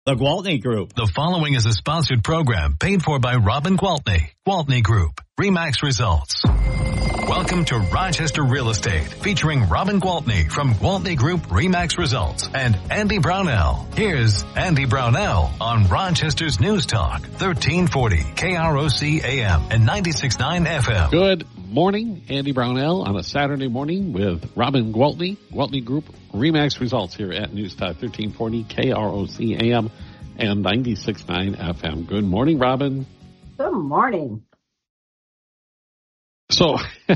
The Gwaltney Group. The following is a sponsored program paid for by Robin Gwaltney. Gwaltney Group. RE/MAX Results. Welcome to Rochester Real Estate, featuring Robin Gwaltney from Gwaltney Group RE/MAX Results and Andy Brownell. Here's Andy Brownell on Rochester's News Talk, 1340 KROC AM and 96.9 FM. Good morning, Andy Brownell on a Saturday morning with Robin Gwaltney, Gwaltney Group RE/MAX Results here at News Talk 1340 KROC AM and 96.9 FM. Good morning, Robin. Good morning. So,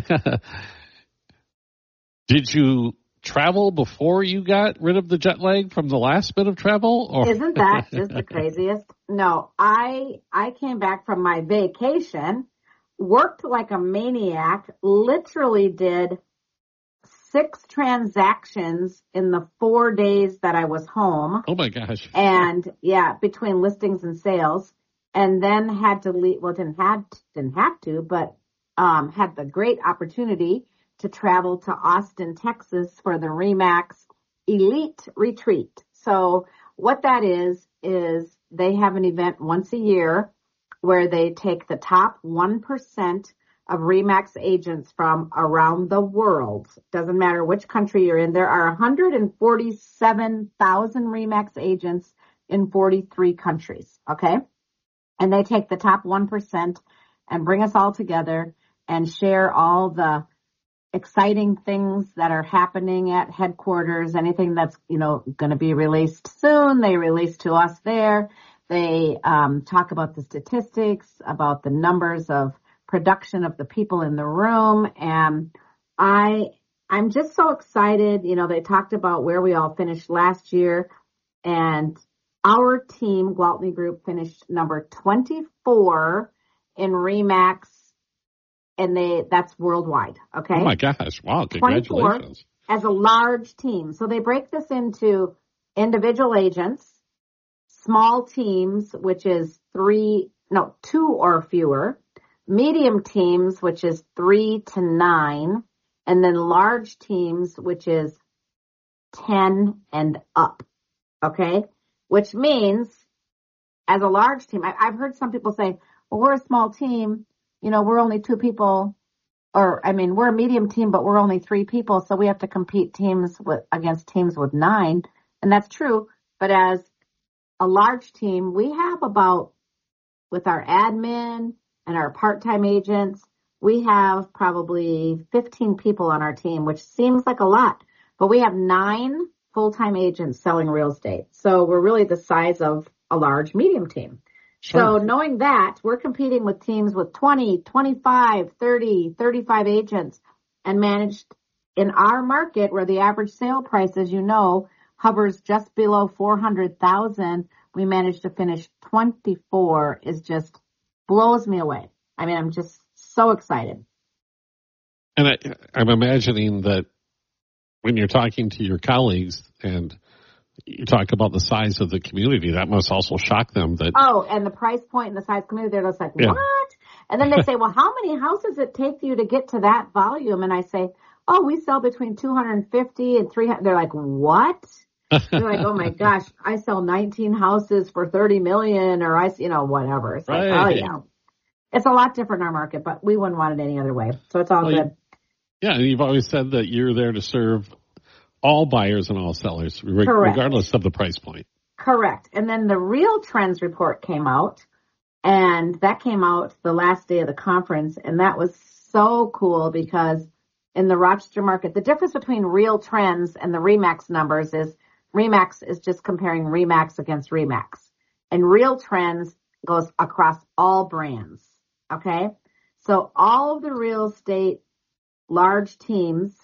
did you travel before you got rid of the jet lag from the last bit of travel? Or? Isn't that just the craziest? No, I came back from my vacation, worked like a maniac, literally did 6 transactions in the 4 days that I was home. Oh my gosh. And yeah, between listings and sales, and then had to leave. Well, didn't have to, but had the great opportunity to travel to Austin, Texas for the RE/MAX Elite Retreat. So what that is they have an event once a year where they take the top 1% of RE/MAX agents from around the world. Doesn't matter which country you're in. There are 147,000 RE/MAX agents in 43 countries, okay? And they take the top 1% and bring us all together and share all the exciting things that are happening at headquarters, anything that's, going to be released soon. They release to us there. They talk about the statistics, about the numbers of production of the people in the room. And I'm just so excited. They talked about where we all finished last year, and our team, Gwaltney Group, finished number 24 in RE/MAX. And that's worldwide, okay? Oh, my gosh. Wow, congratulations. 24 as a large team. So they break this into individual agents, small teams, which is 2 or fewer, medium teams, which is 3 to 9, and then large teams, which is 10 and up, okay? Which means, as a large team, I've heard some people say, well, we're a small team. We're only 2 people, we're a medium team, but we're only 3 people, so we have to compete against teams with 9, and that's true. But as a large team, we have with our admin and our part-time agents, we have probably 15 people on our team, which seems like a lot, but we have 9 full-time agents selling real estate. So we're really the size of a large medium team. Sure. So knowing that, we're competing with teams with 20, 25, 30, 35 agents, and managed in our market where the average sale price, as you know, hovers just below $400,000. We managed to finish 24 just blows me away. I'm just so excited. And I'm imagining that when you're talking to your colleagues and you talk about the size of the community, that must also shock them. And the price point and the size community, they're just like, yeah. What? And then they say, well, how many houses it take you to get to that volume? And I say, we sell between 250 and 300. They're like, what? They're like, oh my gosh, I sell 19 houses for 30 million or whatever. It's right. Like, oh yeah. It's a lot different in our market, but we wouldn't want it any other way. So it's all good. And you've always said that you're there to serve all buyers and all sellers, regardless of the price point. Correct. And then the Real Trends report came out, and that came out the last day of the conference, and that was so cool because in the Rochester market, the difference between Real Trends and the RE/MAX numbers is RE/MAX is just comparing RE/MAX against RE/MAX, and Real Trends goes across all brands, okay? So all of the real estate large teams,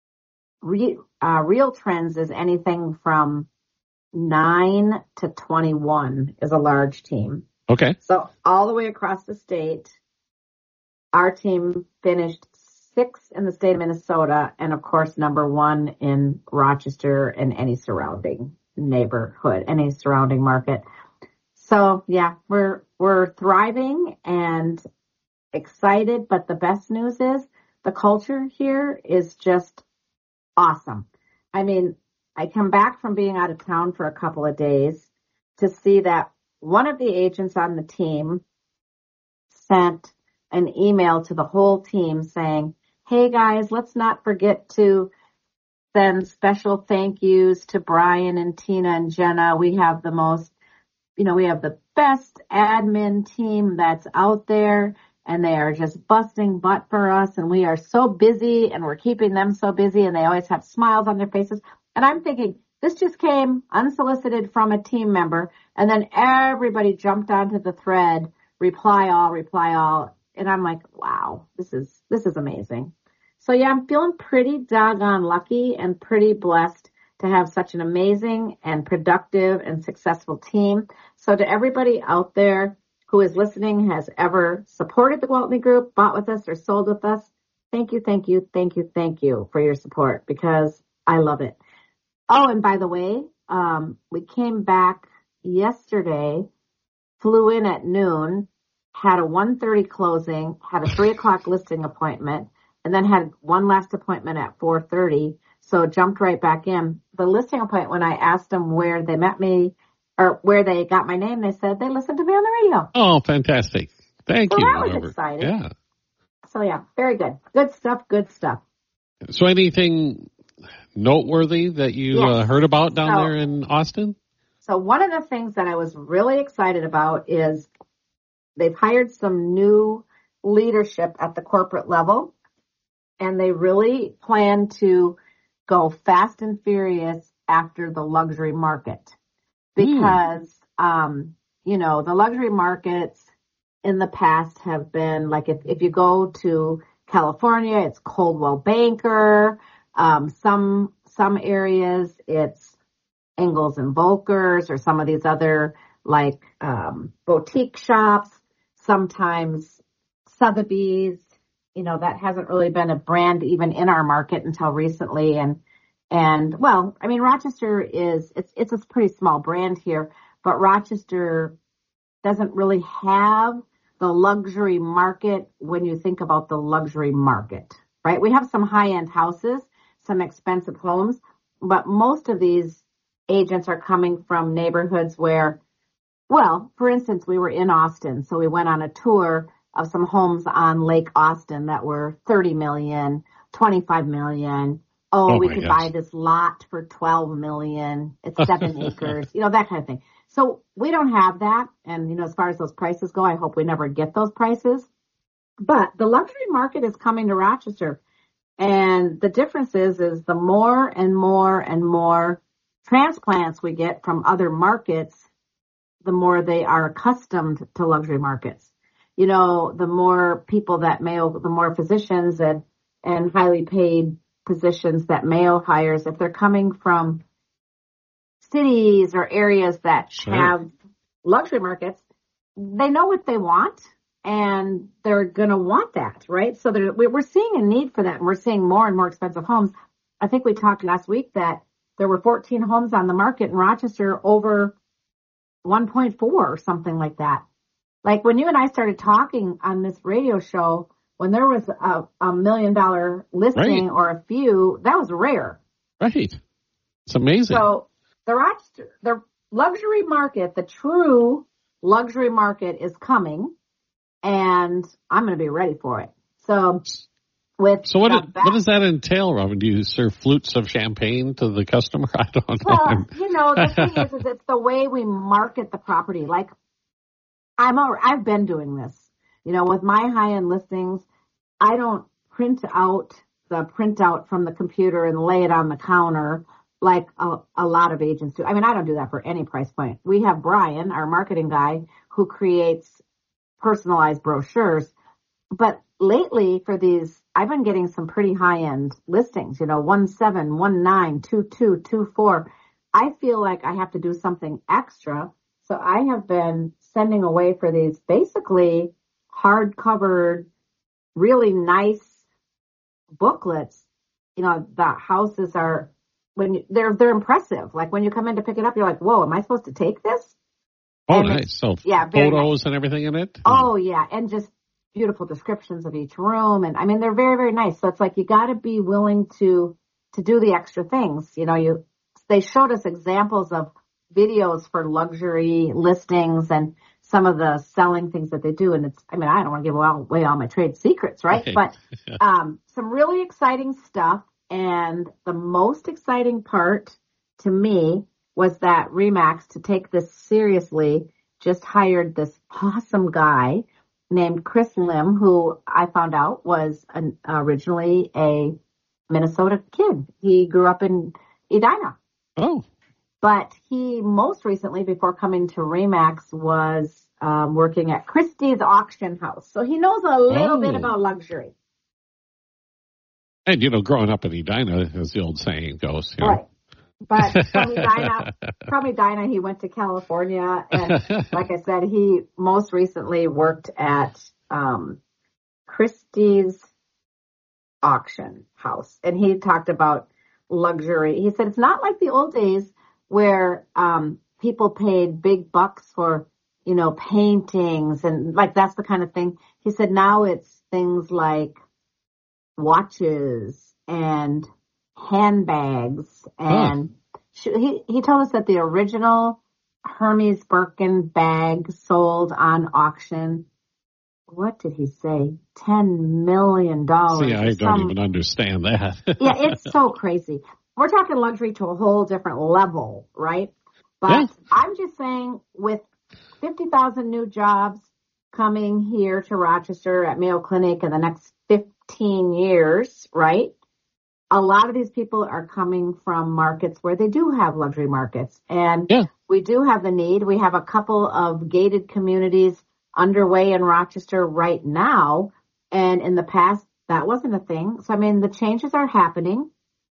Real Trends is anything from 9 to 21 is a large team. Okay. So all the way across the state, our team finished 6th in the state of Minnesota, and of course number 1 in Rochester and any surrounding neighborhood, any surrounding market. So yeah, we're thriving and excited, but the best news is the culture here is just awesome. I come back from being out of town for a couple of days, to see that one of the agents on the team sent an email to the whole team saying, hey guys, let's not forget to send special thank yous to Brian and Tina and Jenna. We have the most, we have the best admin team that's out there, and they are just busting butt for us, and we are so busy, and we're keeping them so busy, and they always have smiles on their faces. And I'm thinking, this just came unsolicited from a team member, and then everybody jumped onto the thread, reply all, and I'm like, wow, this is amazing. So yeah, I'm feeling pretty doggone lucky and pretty blessed to have such an amazing and productive and successful team. So to everybody out there who is listening, has ever supported the Gwaltney Group, bought with us, or sold with us, thank you for your support, because I love it. Oh, and by the way, we came back yesterday, flew in at noon, had a 1:30 closing, had a 3 o'clock listing appointment, and then had one last appointment at 4:30. So jumped right back in. The listing appointment, when I asked them where they met me or where they got my name, they said they listened to me on the radio. Oh, fantastic. Thank you. So that was exciting. Yeah. So yeah, very good. Good stuff. So anything noteworthy that you heard about down there in Austin? So one of the things that I was really excited about is they've hired some new leadership at the corporate level, and they really plan to go fast and furious after the luxury market, because, the luxury markets in the past have been like, if you go to California, it's Coldwell Banker. Some areas it's Ingalls and Volkers, or some of these other boutique shops, sometimes Sotheby's. That hasn't really been a brand even in our market until recently. And well, I mean, Rochester it's a pretty small brand here, but Rochester doesn't really have the luxury market when you think about the luxury market, right? We have some high-end houses, some expensive homes, but most of these agents are coming from neighborhoods where, well, for instance, we were in Austin, so we went on a tour of some homes on Lake Austin that were $30 million, $25 million. Oh, we could buy this lot for $12 million. It's 7 acres, that kind of thing. So we don't have that. And, as far as those prices go, I hope we never get those prices. But the luxury market is coming to Rochester. And the difference is the more and more and more transplants we get from other markets, the more they are accustomed to luxury markets. The more people that Mayo, the more physicians and highly paid positions that Mayo hires, if they're coming from cities or areas that have luxury markets, they know what they want, and they're going to want that, right? So we're seeing a need for that, and we're seeing more and more expensive homes. I think we talked last week that there were 14 homes on the market in Rochester over 1.4 or something like that. Like when you and I started talking on this radio show, when there was a $1 million listing or a few, that was rare. Right. It's amazing. So the luxury market, the true luxury market is coming, and I'm going to be ready for it. So what does that entail, Robin? Do you serve flutes of champagne to the customer? I don't know. Well, the thing is it's the way we market the property. Like, I've been doing this, with my high-end listings. I don't print out the printout from the computer and lay it on the counter like a lot of agents do. I mean, I don't do that for any price point. We have Brian, our marketing guy, who creates personalized brochures. But lately for these, I've been getting some pretty high-end listings, 1.7, 1.9, 2.2, 2.4. I feel like I have to do something extra. So I have been sending away for these basically hard-covered, really nice booklets. The houses are, they're impressive. Like when you come in to pick it up, you're like, whoa, am I supposed to take this? Oh, and nice. So photos and everything in it? Oh, yeah. And just beautiful descriptions of each room. And I mean, they're very, very nice. So it's like, you got to be willing to do the extra things. They showed us examples of videos for luxury listings and some of the selling things that they do. And I don't want to give away all my trade secrets, right? But some really exciting stuff. And the most exciting part to me was that RE/MAX, to take this seriously, just hired this awesome guy named Chris Lim, who I found out was originally a Minnesota kid. He grew up in Edina. Oh. But he most recently, before coming to RE/MAX, was working at Christie's Auction House. So he knows a little bit about luxury. And, growing up in Edina, as the old saying goes. Right. But from Edina, he went to California. And like I said, he most recently worked at Christie's Auction House. And he talked about luxury. He said it's not like the old days where people paid big bucks for, paintings and like that's the kind of thing. He said now it's things like watches and handbags. And he told us that the original Hermes Birkin bag sold on auction, what did he say? $10 million. See, I don't even understand that. Yeah, it's so crazy. We're talking luxury to a whole different level, right? But I'm just saying with 50,000 new jobs coming here to Rochester at Mayo Clinic in the next 15 years, right? A lot of these people are coming from markets where they do have luxury markets. And we do have the need. We have a couple of gated communities underway in Rochester right now. And in the past, that wasn't a thing. So, the changes are happening.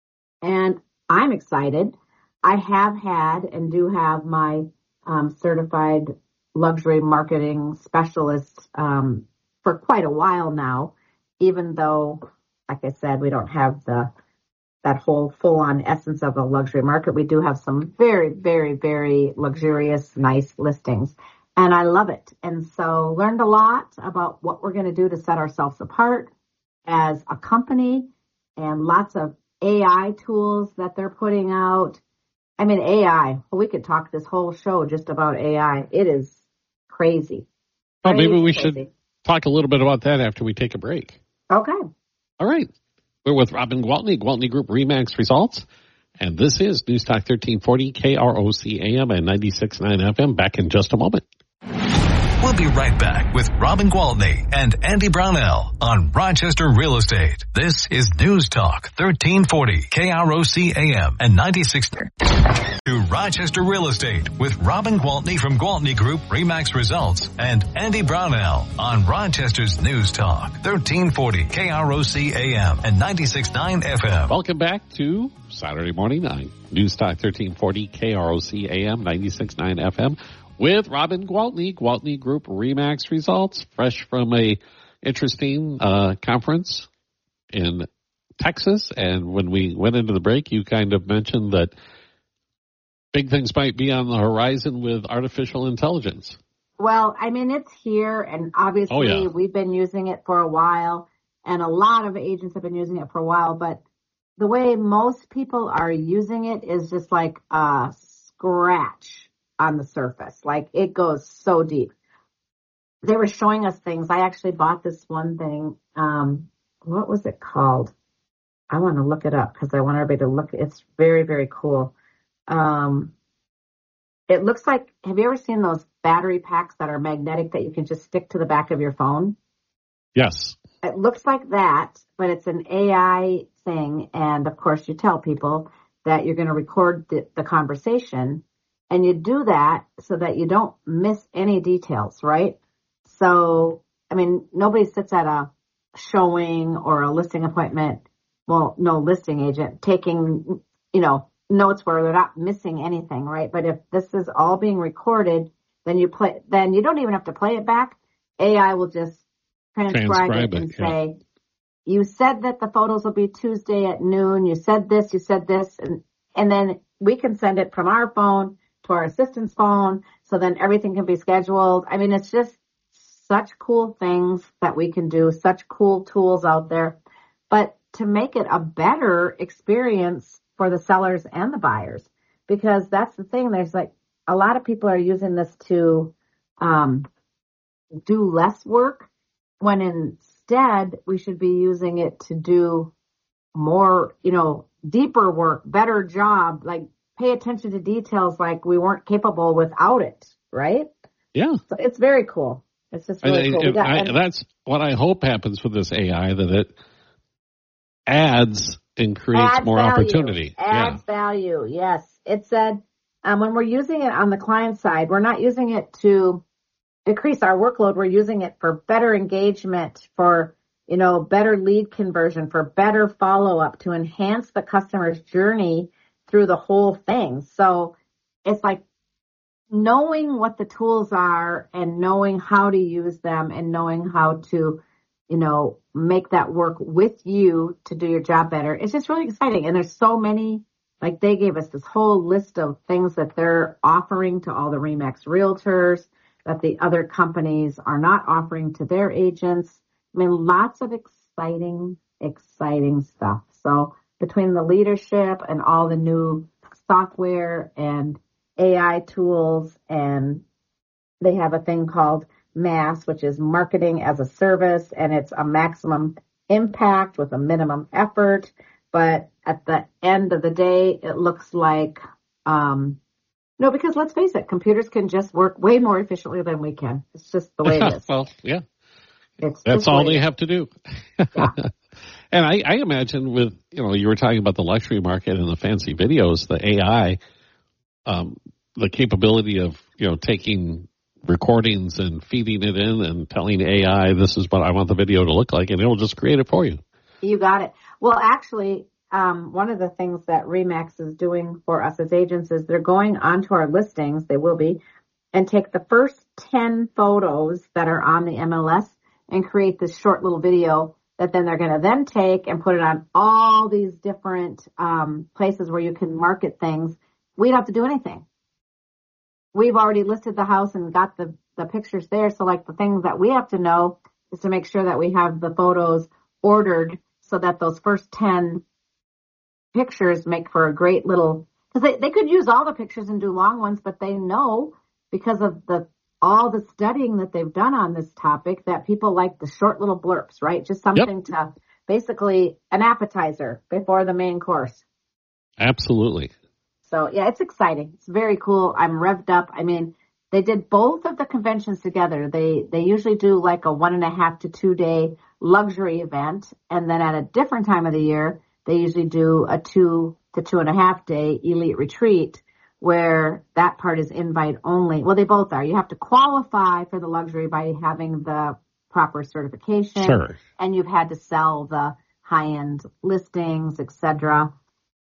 And I'm excited. I have had and do have my certified luxury marketing specialist for quite a while now, even though, like I said, we don't have that whole full-on essence of a luxury market. We do have some very, very, very luxurious, nice listings. And I love it. And so learned a lot about what we're going to do to set ourselves apart as a company, and lots of AI tools that they're putting out. AI, we could talk this whole show just about AI. It is crazy. Well, maybe we should talk a little bit about that after we take a break. Okay. All right. We're with Robin Gwaltney, Gwaltney Group RE/MAX Results. And this is News Talk 1340, KROC AM and 96.9 FM. Back in just a moment. We'll be right back with Robin Gwaltney and Andy Brownell on Rochester Real Estate. This is News Talk 1340, KROC AM and 96. To Rochester Real Estate with Robin Gwaltney from Gwaltney Group RE/MAX Results and Andy Brownell on Rochester's News Talk 1340, KROC AM and 96.9 FM. Welcome back to Saturday morning on News Talk 1340, KROC AM 96.9 FM. With Robin Gwaltney, Gwaltney Group RE/MAX Results, fresh from a interesting conference in Texas. And when we went into the break, you kind of mentioned that big things might be on the horizon with artificial intelligence. Well, it's here, and obviously we've been using it for a while, and a lot of agents have been using it for a while, but the way most people are using it is just like a scratch on the surface. Like, it goes so deep. They were showing us things. I actually bought this one thing. What was it called? I want to look it up because I want everybody to look. It's very, very cool. It looks like, have you ever seen those battery packs that are magnetic that you can just stick to the back of your phone? Yes. It looks like that, but it's an AI thing. And of course, you tell people that you're going to record the conversation. And you do that so that you don't miss any details, right? So, nobody sits at a showing or a listing appointment, well, no listing agent, taking, notes where they're not missing anything, right? But if this is all being recorded, then you don't even have to play it back. AI will just transcribe it and say, you said that the photos will be Tuesday at noon. You said this. And then we can send it from our phone to our assistant's phone, so then everything can be scheduled. It's just such cool things that we can do, such cool tools out there. But to make it a better experience for the sellers and the buyers, because that's the thing. There's like a lot of people are using this to do less work, when instead we should be using it to do more, deeper work, better job, like pay attention to details like we weren't capable without it, right? Yeah. So it's very cool. It's just really cool. That's what I hope happens with this AI, that it adds and creates more value. Opportunity. Adds value, yes. It said when we're using it on the client side, we're not using it to decrease our workload. We're using it for better engagement, for better lead conversion, for better follow-up, to enhance the customer's journey through the whole thing. So it's like knowing what the tools are and knowing how to use them and knowing how to, make that work with you to do your job better. It's just really exciting. And there's so many, like they gave us this whole list of things that they're offering to all the RE/MAX realtors that the other companies are not offering to their agents. I mean, lots of exciting stuff. So between the leadership and all the new software and AI tools, and they have a thing called MAS, which is marketing as a service, and it's a maximum impact with a minimum effort. But at the end of the day, it looks like, because let's face it, computers can just work way more efficiently than we can. It's just the way it is. Well, yeah. That's all they have to do. Yeah. And I imagine with, you were talking about the luxury market and the fancy videos, the AI, the capability of, taking recordings and feeding it in and telling AI, this is what I want the video to look like, and it'll just create it for you. You got it. Well, actually, one of the things that RE/MAX is doing for us as agents is they're going onto our listings, they will be, and take the first 10 photos that are on the MLS and create this short little video that then they're going to then take and put it on all these different places where you can market things. We don't have to do anything. We've already listed the house and got the pictures there. So like the things that we have to know is to make sure that we have the photos ordered so that those first 10 pictures make for a great little, because they could use all the pictures and do long ones, but they know because of all the studying that they've done on this topic that people like the short little blurbs, right? Just something to basically an appetizer before the main course. Absolutely. So yeah, it's exciting. It's very cool. I'm revved up. I mean, they did both of the conventions together. They usually do like a 1.5 to 2 day luxury event. And then at a different time of the year, they usually do a 2 to 2.5 day elite retreat, where that part is invite only. Well, they both are. You have to qualify for the luxury by having the proper certification. Sure. And you've had to sell the high-end listings, etc.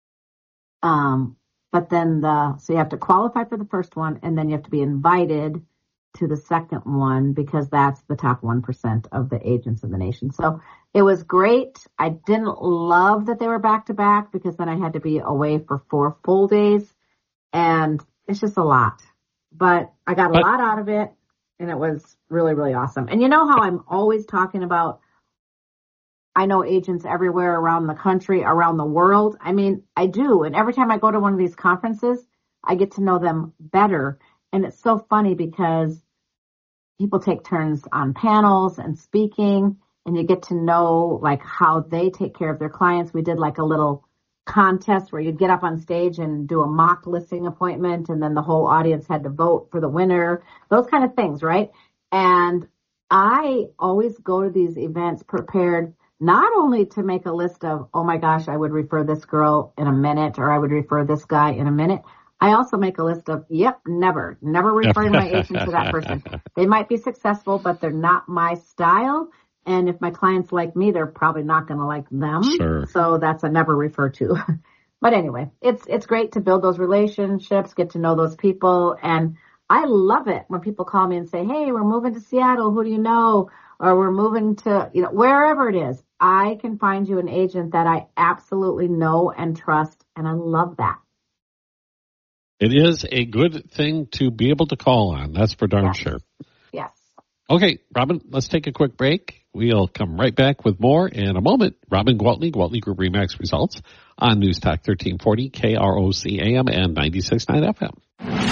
But then so you have to qualify for the first one, and then you have to be invited to the second one because that's the top 1% of the agents in the nation. So it was great. I didn't love that they were back to back because then I had to be away for 4 full days. And it's just a lot, but I got a lot out of it, and it was really, really awesome. And you know how I'm always talking about, I know agents everywhere around the country, around the world. I mean, I do. And every time I go to one of these conferences, I get to know them better. And it's so funny because people take turns on panels and speaking, and you get to know like how they take care of their clients. We did like a little contest where you'd get up on stage and do a mock listing appointment, and then the whole audience had to vote for the winner, those kind of things, right? And I always go to these events prepared not only to make a list of, oh my gosh, I would refer this girl in a minute, or I would refer this guy in a minute. I also make a list of, never referring my agent to that person. They might be successful, but they're not my style. And if my clients like me, they're probably not going to like them. Sure. So that's a never refer to. But anyway, it's great to build those relationships, get to know those people. And I love it when people call me and say, hey, we're moving to Seattle. Who do you know? Or we're moving to, wherever it is. I can find you an agent that I absolutely know and trust. And I love that. It is a good thing to be able to call on. That's for darn sure. Yes. Okay, Robin, let's take a quick break. We'll come right back with more in a moment. Robin Gwaltney, Gwaltney Group RE/MAX Results on News Talk 1340, KROC AM and 96.9 FM.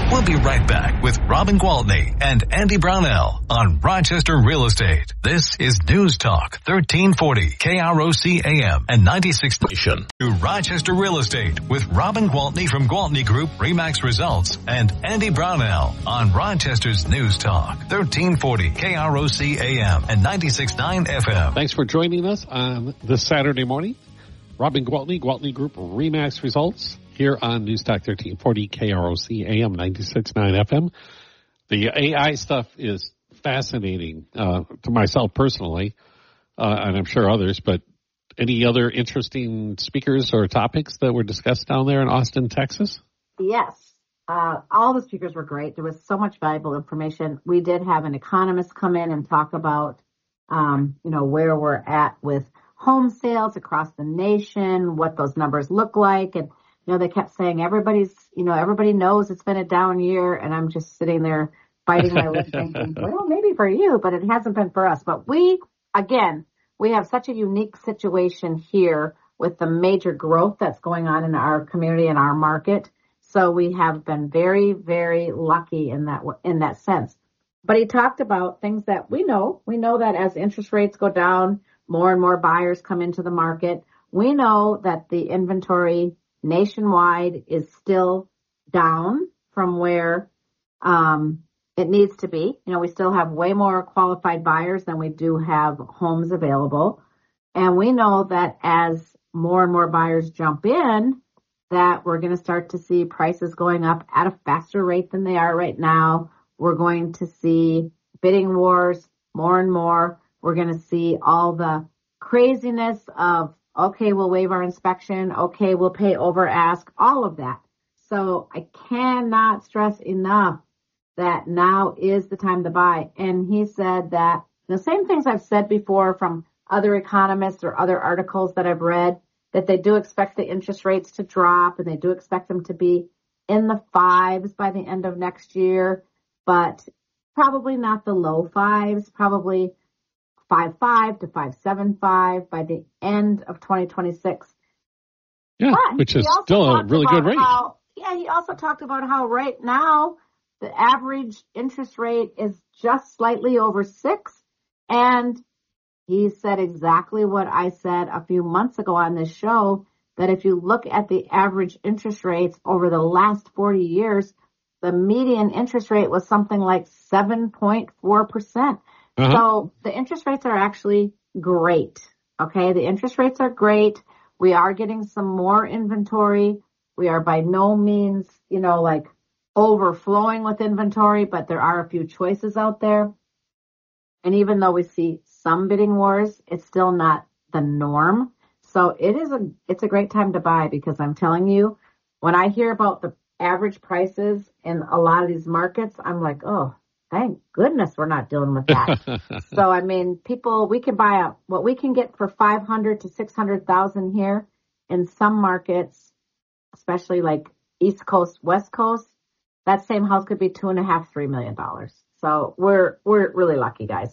We'll be right back with Robin Gwaltney and Andy Brownell on Rochester Real Estate. This is News Talk 1340 KROC AM and 96 station. To Rochester Real Estate with Robin Gwaltney from Gwaltney Group, Remax Results, and Andy Brownell on Rochester's News Talk 1340 KROC AM and 96.9 FM. Thanks for joining us on this Saturday morning. Robin Gwaltney, Gwaltney Group, Remax Results, here on News Talk 1340 KROC AM 96.9 FM. The AI stuff is fascinating to myself personally, and I'm sure others, but any other interesting speakers or topics that were discussed down there in Austin, Texas? Yes. All the speakers were great. There was so much valuable information. We did have an economist come in and talk about, where we're at with home sales across the nation, what those numbers look like. And, they kept saying everybody knows it's been a down year. And I'm just sitting there biting my lip thinking, well, maybe for you, but it hasn't been for us. But we have such a unique situation here with the major growth that's going on in our community and our market. So we have been very, very lucky in that sense. But he talked about things that we know. We know that as interest rates go down, more and more buyers come into the market. We know that the inventory nationwide is still down from where it needs to be. We still have way more qualified buyers than we do have homes available. And we know that as more and more buyers jump in, that we're going to start to see prices going up at a faster rate than they are right now. We're going to see bidding wars more and more. We're going to see all the craziness of, okay, we'll waive our inspection. Okay, we'll pay over ask, all of that. So I cannot stress enough that now is the time to buy. And he said that the same things I've said before from other economists or other articles that I've read, that they do expect the interest rates to drop and they do expect them to be in the 5s by the end of next year, but probably not the low 5s, probably 5.5 to 5.75 by the end of 2026. Yeah, but which is still a really good rate. He also talked about how right now the average interest rate is just slightly over 6. And he said exactly what I said a few months ago on this show, that if you look at the average interest rates over the last 40 years, the median interest rate was something like 7.4%. So the interest rates are actually great. Okay. The interest rates are great. We are getting some more inventory. We are by no means, overflowing with inventory, but there are a few choices out there. And even though we see some bidding wars, it's still not the norm. So it's a great time to buy, because I'm telling you, when I hear about the average prices in a lot of these markets, I'm like, oh, thank goodness we're not dealing with that. So, we can buy what we can get for $500,000 to $600,000 here in some markets, especially like East Coast, West Coast. That same house could be $2.5, $3 million. So we're really lucky, guys.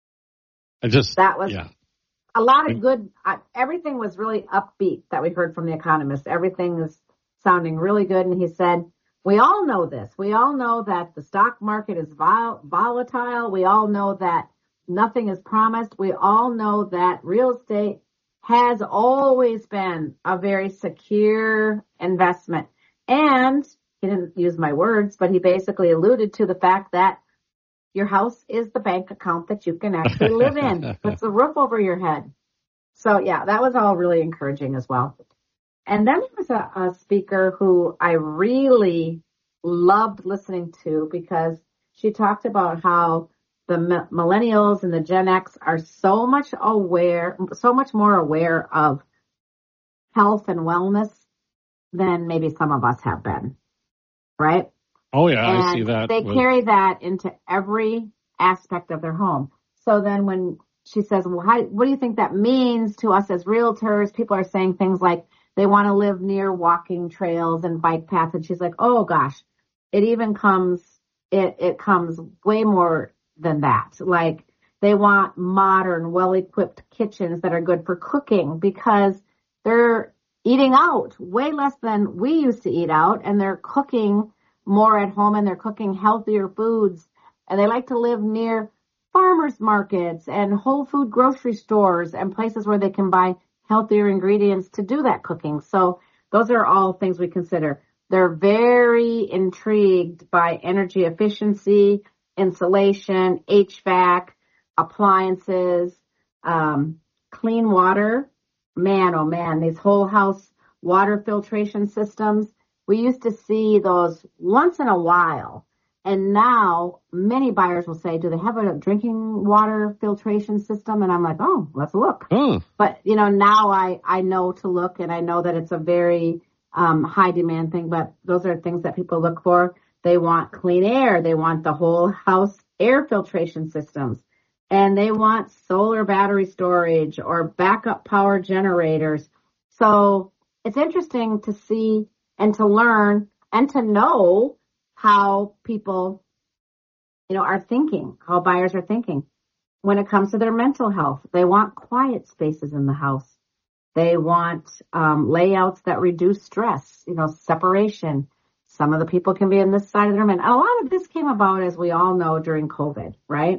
That was a lot of good. Everything was really upbeat that we heard from the economist. Everything is sounding really good. And he said, we all know this. We all know that the stock market is volatile. We all know that nothing is promised. We all know that real estate has always been a very secure investment. And he didn't use my words, but he basically alluded to the fact that your house is the bank account that you can actually live in. Puts the roof over your head. So, yeah, that was all really encouraging as well. And then there was a speaker who I really loved listening to, because she talked about how the millennials and the Gen X are so much more aware of health and wellness than maybe some of us have been, right? Oh, yeah, and I see that. They carry that into every aspect of their home. So then when she says, well, what do you think that means to us as realtors? People are saying things like they want to live near walking trails and bike paths. And she's like, oh, gosh, it comes way more than that. Like, they want modern, well-equipped kitchens that are good for cooking, because they're eating out way less than we used to eat out, and they're cooking more at home and they're cooking healthier foods. And they like to live near farmers markets and whole food grocery stores and places where they can buy healthier ingredients to do that cooking. So those are all things we consider. They're very intrigued by energy efficiency, insulation, HVAC, appliances, clean water. Man, oh man, these whole house water filtration systems. We used to see those once in a while. And now many buyers will say, do they have a drinking water filtration system? And I'm like, oh, let's look. But, now I know to look, and I know that it's a very high demand thing, but those are things that people look for. They want clean air. They want the whole house air filtration systems, and they want solar battery storage or backup power generators. So it's interesting to see and to learn and to know how people, are thinking, how buyers are thinking when it comes to their mental health. They want quiet spaces in the house. They want layouts that reduce stress, separation. Some of the people can be in this side of the room. And a lot of this came about, as we all know, during COVID, right?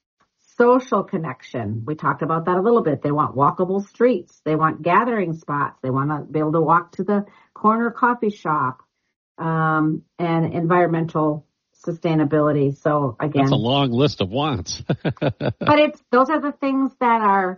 Social connection. We talked about that a little bit. They want walkable streets. They want gathering spots. They want to be able to walk to the corner coffee shop. And environmental sustainability. So again, that's a long list of wants. But those are the things that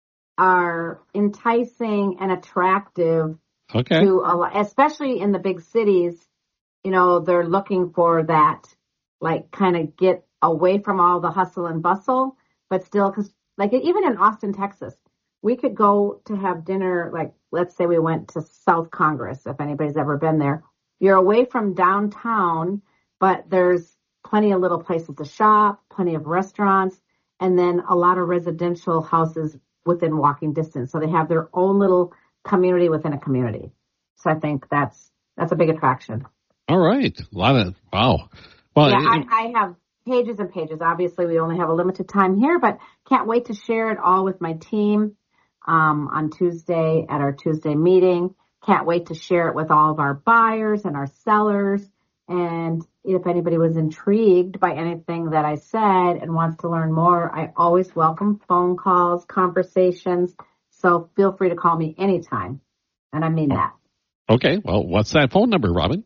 are enticing and attractive to a lot, especially in the big cities. They're looking for that, like, kind of get away from all the hustle and bustle, but still, because like even in Austin, Texas, we could go to have dinner. Like, let's say we went to South Congress, if anybody's ever been there. You're away from downtown, but there's plenty of little places to shop, plenty of restaurants, and then a lot of residential houses within walking distance. So they have their own little community within a community. So I think that's a big attraction. All right. Wow. Well, yeah, I have pages and pages. Obviously, we only have a limited time here, but can't wait to share it all with my team on Tuesday at our Tuesday meeting. Can't wait to share it with all of our buyers and our sellers. And if anybody was intrigued by anything that I said and wants to learn more, I always welcome phone calls, conversations. So feel free to call me anytime. And I mean that. Okay. Well, what's that phone number, Robin?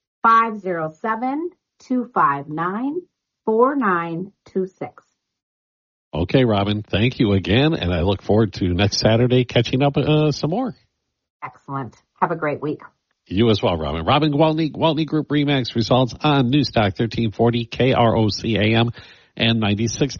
507-259-4926. Okay, Robin. Thank you again. And I look forward to next Saturday catching up some more. Excellent. Have a great week. You as well, Robin. Robin Gwaltney, Gwaltney Group RE/MAX results on Newstalk 1340 KROC AM and 96.